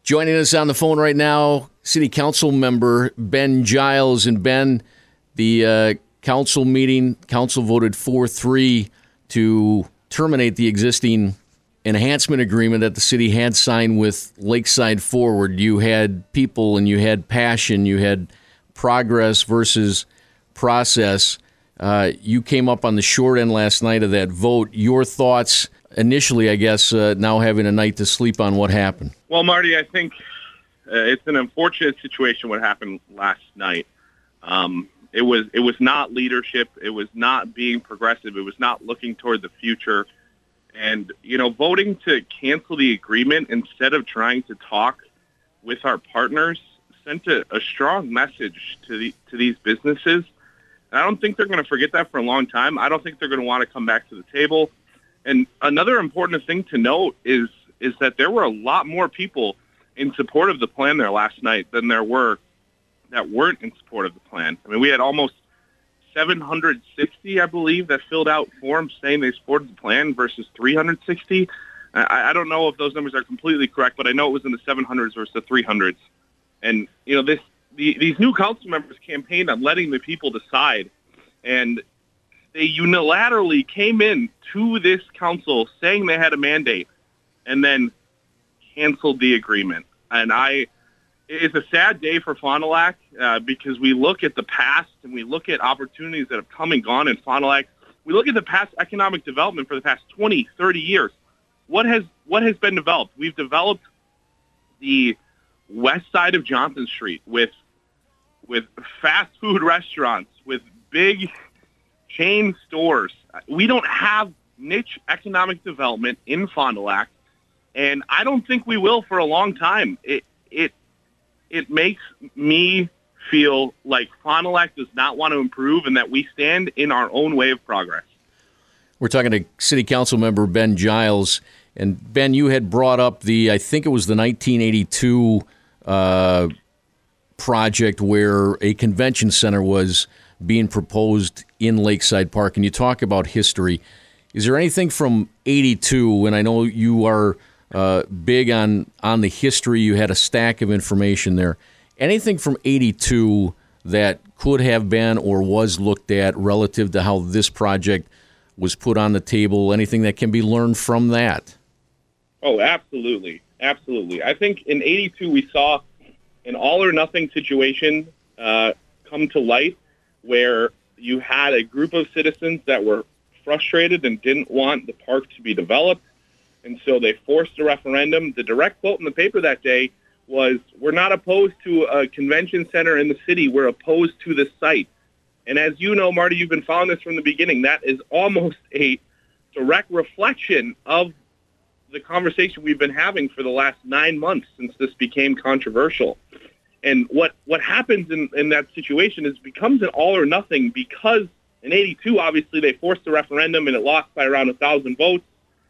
Joining us on the phone right now, City Council member Ben Giles. And Ben, the council voted 4-3 to terminate the existing enhancement agreement that the city had signed with Lakeside Forward. You had people and you had passion, you had progress versus process. You came up on the short end last night of that vote. Your thoughts initially, I guess, now having a night to sleep on what happened? Well, Marty, I think it's an unfortunate situation what happened last night. It was not leadership. It was not being progressive. It was not looking toward the future. And, voting to cancel the agreement instead of trying to talk with our partners sent a strong message to these businesses. And I don't think they're going to forget that for a long time. I don't think they're going to want to come back to the table. And another important thing to note is that there were a lot more people in support of the plan there last night than there were that weren't in support of the plan. I mean, we had almost 760, I believe, that filled out forms saying they supported the plan versus 360. I don't know if those numbers are completely correct, but I know it was in the 700s versus the 300s. And, these new council members campaigned on letting the people decide, and they unilaterally came in to this council saying they had a mandate and then canceled the agreement. And it's a sad day for Fond du Lac because we look at the past and we look at opportunities that have come and gone in Fond du Lac. We look at the past economic development for the past 20, 30 years. What has been developed? We've developed the west side of Johnson Street with fast food restaurants, with big chain stores. We don't have niche economic development in Fond du Lac, and I don't think we will for a long time. It makes me feel like Fond du Lac does not want to improve and that we stand in our own way of progress. We're talking to City Council member Ben Giles. And Ben, you had brought up I think it was the 1982 project where a convention center was being proposed in Lakeside Park, and you talk about history. Is there anything from 82, and I know you are big on the history, you had a stack of information there, anything from 82 that could have been or was looked at relative to how this project was put on the table, anything that can be learned from that? Oh, absolutely. Absolutely. I think in 82 we saw an all-or-nothing situation come to light where you had a group of citizens that were frustrated and didn't want the park to be developed, and so they forced a referendum. The direct quote in the paper that day was, "We're not opposed to a convention center in the city. We're opposed to the site." And as you know, Marty, you've been following this from the beginning. That is almost a direct reflection of the conversation we've been having for the last 9 months since this became controversial. And what happens in that situation is becomes an all or nothing, because in 82, obviously, they forced a referendum and it lost by around 1,000 votes.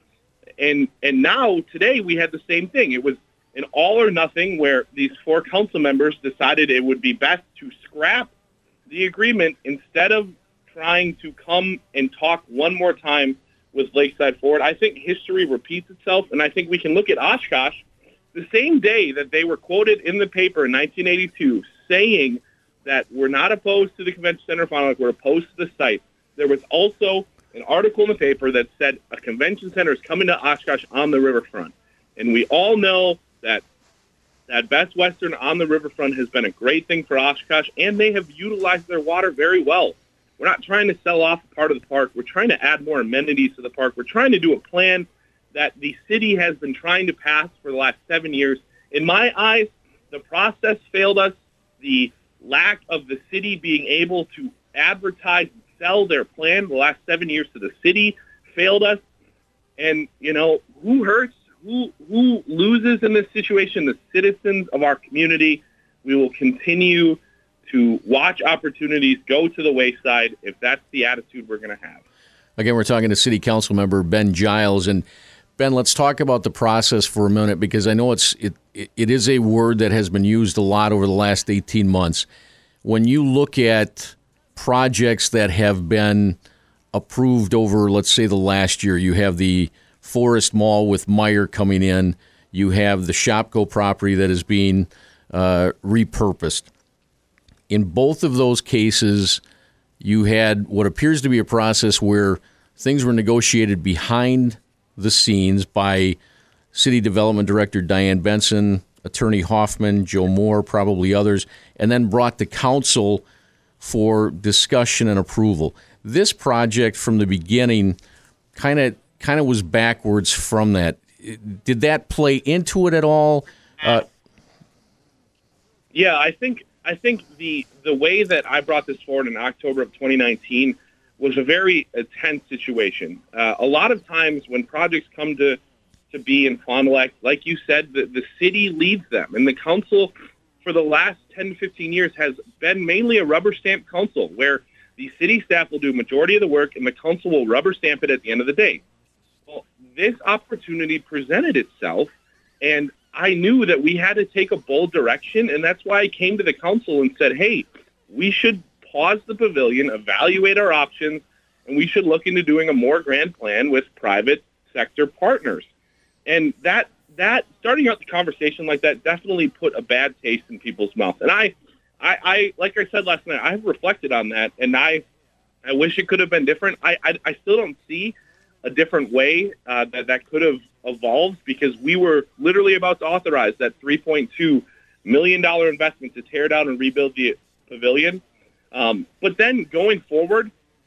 And now, today, we had the same thing. It was an all or nothing where these 4 council members decided it would be best to scrap the agreement instead of trying to come and talk one more time with Lakeside Forward. I think history repeats itself, and I think we can look at Oshkosh the same day that they were quoted in the paper in 1982 saying that we're not opposed to the convention center, we're opposed to the site. There was also an article in the paper that said a convention center is coming to Oshkosh on the riverfront. And we all know that Best Western on the riverfront has been a great thing for Oshkosh, and they have utilized their water very well. We're not trying to sell off a part of the park. We're trying to add more amenities to the park. We're trying to do a plan that the city has been trying to pass for the last 7 years. In my eyes, the process failed us. The lack of the city being able to advertise and sell their plan the last 7 years to the city failed us. And, who hurts? Who loses in this situation? The citizens of our community. We will continue to watch opportunities go to the wayside if that's the attitude we're going to have. Again, we're talking to City Council member Ben Giles. And Ben, let's talk about the process for a minute, because I know it is a word that has been used a lot over the last 18 months. When you look at projects that have been approved over, let's say, the last year, you have the Forest Mall with Meijer coming in. you have the Shopko property that is being repurposed. In both of those cases, you had what appears to be a process where things were negotiated behind the scenes by City Development Director Diane Benson, Attorney Hoffman, Joe Moore, probably others, and then brought to council for discussion and approval. This project from the beginning kind of was backwards from that. Did that play into it at all? Yeah, I think the way that I brought this forward in October of 2019 was a very tense situation. A lot of times when projects come to be in Fond du Lac, like you said, the city leads them, and the council for the last 10 to 15 years has been mainly a rubber stamp council where the city staff will do a majority of the work and the council will rubber stamp it at the end of the day. Well, this opportunity presented itself, and I knew that we had to take a bold direction, and that's why I came to the council and said, hey, we should pause the pavilion, evaluate our options, and we should look into doing a more grand plan with private sector partners. And that starting out the conversation like that definitely put a bad taste in people's mouth. And I like I said last night, I've reflected on that, and I wish it could have been different. I still don't see a different way that could have evolved, because we were literally about to authorize that $3.2 million investment to tear down and rebuild the pavilion. But then going forward,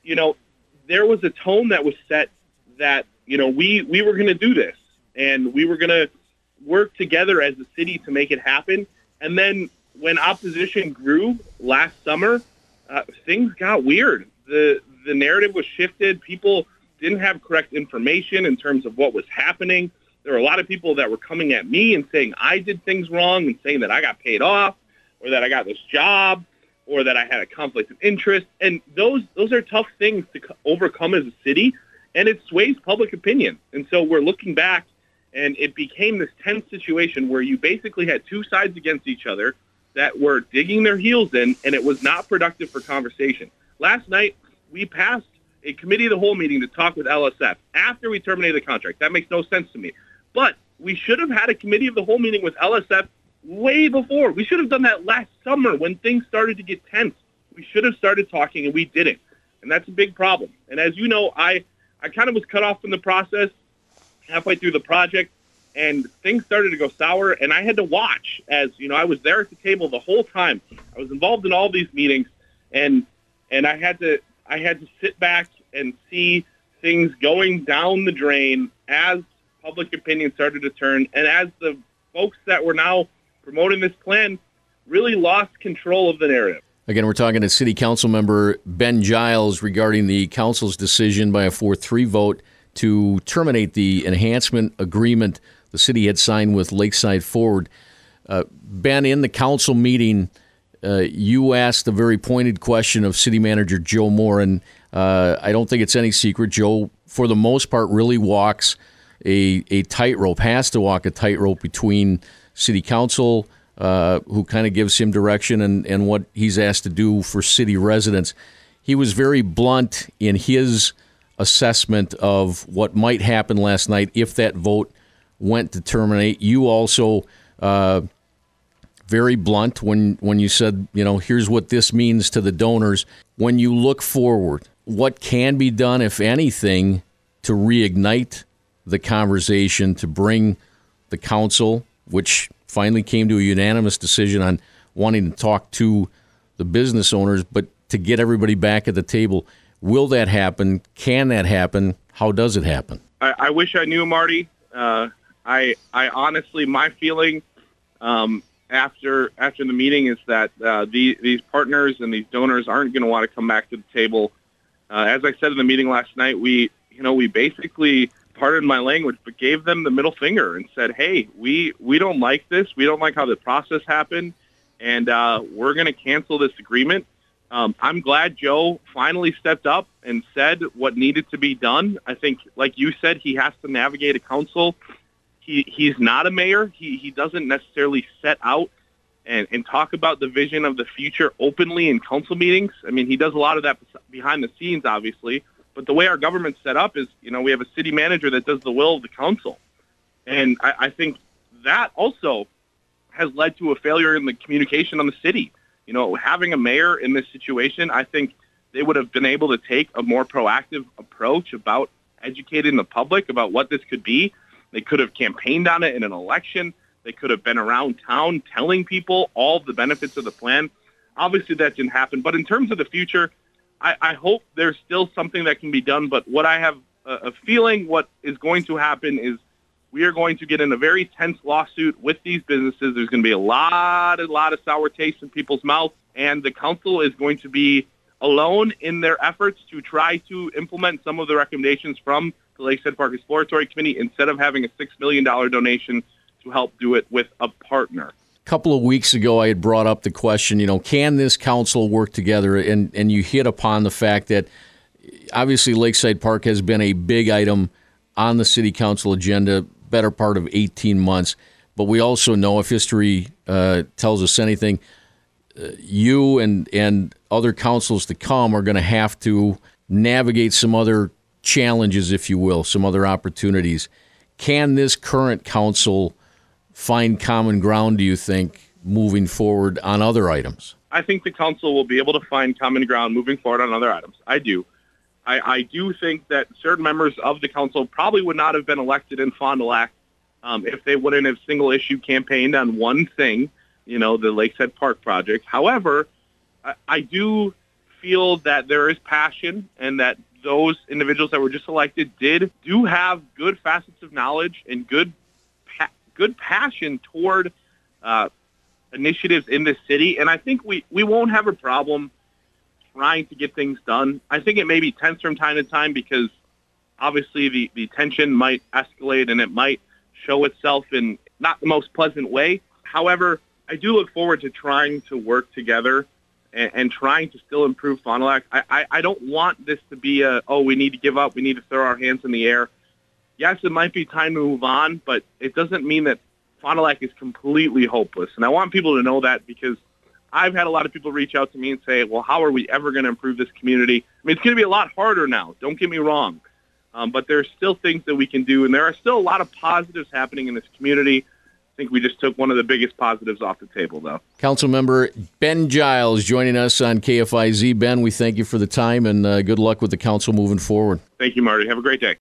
there was a tone that was set that, we were going to do this, and we were going to work together as a city to make it happen. And then when opposition grew last summer, things got weird. The narrative was shifted. People didn't have correct information in terms of what was happening. There were a lot of people that were coming at me and saying I did things wrong and saying that I got paid off or that I got this job or that I had a conflict of interest. And those are tough things to overcome as a city, and it sways public opinion. And so we're looking back, and it became this tense situation where you basically had two sides against each other that were digging their heels in, and it was not productive for conversation. Last night, we passed a committee of the whole meeting to talk with LSF after we terminated the contract. That makes no sense to me. But we should have had a committee of the whole meeting with LSF way before. We should have done that last summer when things started to get tense. We should have started talking, and we didn't. And that's a big problem. And as you know, I kind of was cut off from the process halfway through the project, and things started to go sour, and I had to watch as, I was there at the table the whole time. I was involved in all these meetings, and I had to sit back and see things going down the drain as public opinion started to turn, and as the folks that were now promoting this plan really lost control of the narrative. Again, we're talking to City Council member Ben Giles regarding the council's decision by a 4-3 vote to terminate the enhancement agreement the city had signed with Lakeside Forward. Ben, in the council meeting, you asked a very pointed question of City Manager Joe Moore, and I don't think it's any secret. Joe, for the most part, really walks a tightrope, has to walk a tightrope between City Council, who kind of gives him direction, and what he's asked to do for city residents. He was very blunt in his assessment of what might happen last night if that vote went to terminate. You also very blunt when you said, here's what this means to the donors. When you look forward, what can be done, if anything, to reignite the conversation, to bring the council, which finally came to a unanimous decision on wanting to talk to the business owners, but to get everybody back at the table? Will that happen? Can that happen? How does it happen? I wish I knew, Marty. I honestly, my feeling after the meeting is that these partners and these donors aren't going to want to come back to the table. As I said in the meeting last night, we basically, pardon my language, but gave them the middle finger and said, hey, we don't like this. We don't like how the process happened, and we're going to cancel this agreement. I'm glad Joe finally stepped up and said what needed to be done. I think, like you said, he has to navigate a council. He's not a mayor. He doesn't necessarily set out and talk about the vision of the future openly in council meetings. I mean, he does a lot of that behind the scenes, obviously. But the way our government's set up is, we have a city manager that does the will of the council. And I think that also has led to a failure in the communication on the city. You know, having a mayor in this situation, I think they would have been able to take a more proactive approach about educating the public about what this could be. They could have campaigned on it in an election. They could have been around town telling people all the benefits of the plan. Obviously, that didn't happen. But in terms of the future, I hope there's still something that can be done. But what I have a feeling what is going to happen is we are going to get in a very tense lawsuit with these businesses. There's going to be a lot of sour taste in people's mouths, and the council is going to be alone in their efforts to try to implement some of the recommendations from the Lakeside Park Exploratory Committee instead of having a $6 million donation to help do it with a partner. A couple of weeks ago, I had brought up the question, can this council work together? And you hit upon the fact that obviously Lakeside Park has been a big item on the city council agenda, better part of 18 months. But we also know, if history tells us anything, you and other councils to come are going to have to navigate some other challenges, if you will, some other opportunities. Can this current council find common ground, do you think, moving forward on other items? I think the council will be able to find common ground moving forward on other items. I do. I do think that certain members of the council probably would not have been elected in Fond du Lac if they wouldn't have single issue campaigned on one thing, the Lakeside Park project. However, I do feel that there is passion and that those individuals that were just elected do have good facets of knowledge and good passion toward initiatives in this city. And I think we won't have a problem trying to get things done. I think it may be tense from time to time because obviously the tension might escalate and it might show itself in not the most pleasant way. However, I do look forward to trying to work together and trying to still improve Fond du Lac. I don't want this to be we need to give up, we need to throw our hands in the air. Yes, it might be time to move on, but it doesn't mean that Fond du Lac is completely hopeless. And I want people to know that because I've had a lot of people reach out to me and say, well, how are we ever going to improve this community? I mean, it's going to be a lot harder now. Don't get me wrong. But there's still things that we can do, and there are still a lot of positives happening in this community. I think we just took one of the biggest positives off the table, though. Councilmember Ben Giles joining us on KFIZ. Ben, we thank you for the time, and good luck with the council moving forward. Thank you, Marty. Have a great day.